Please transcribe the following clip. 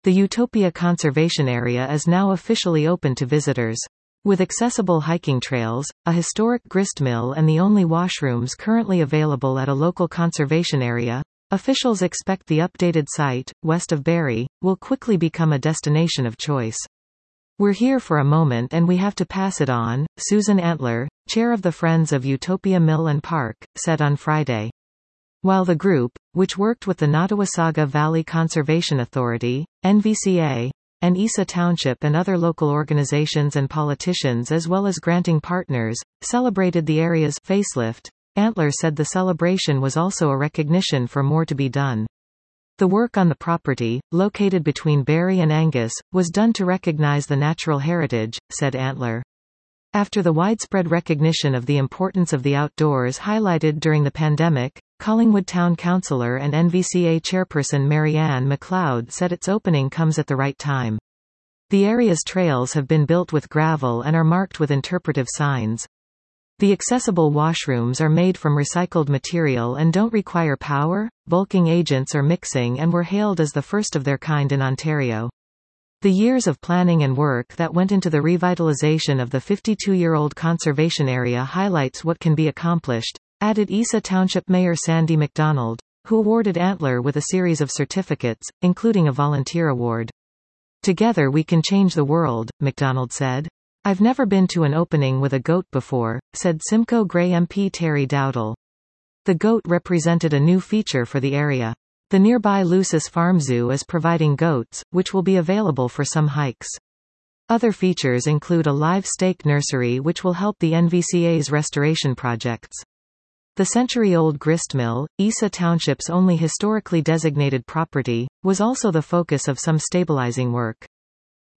The Utopia Conservation Area is now officially open to visitors. With accessible hiking trails, a historic gristmill and the only washrooms currently available at a local conservation area, officials expect the updated site, west of Barrie, will quickly become a destination of choice. "We're here for a moment and we have to pass it on," Susan Antler, chair of the Friends of Utopia Mill and Park, said on Friday. While the group, which worked with the Nottawasaga Valley Conservation Authority, NVCA, and Isa Township and other local organizations and politicians as well as granting partners, celebrated the area's facelift, Antler said the celebration was also a recognition for more to be done. The work on the property, located between Barrie and Angus, was done to recognize the natural heritage, said Antler. After the widespread recognition of the importance of the outdoors highlighted during the pandemic, Collingwood Town Councillor and NVCA Chairperson Mary Ann McLeod said its opening comes at the right time. The area's trails have been built with gravel and are marked with interpretive signs. The accessible washrooms are made from recycled material and don't require power, bulking agents or mixing and were hailed as the first of their kind in Ontario. The years of planning and work that went into the revitalization of the 52-year-old conservation area highlights what can be accomplished, added Isa Township Mayor Sandy McDonald, who awarded Antler with a series of certificates, including a volunteer award. "Together we can change the world," McDonald said. "I've never been to an opening with a goat before," said Simcoe Grey MP Terry Dowdle. The goat represented a new feature for the area. The nearby Lucis Farm Zoo is providing goats, which will be available for some hikes. Other features include a live steak nursery which will help the NVCA's restoration projects. The century-old gristmill, Isa Township's only historically designated property, was also the focus of some stabilizing work.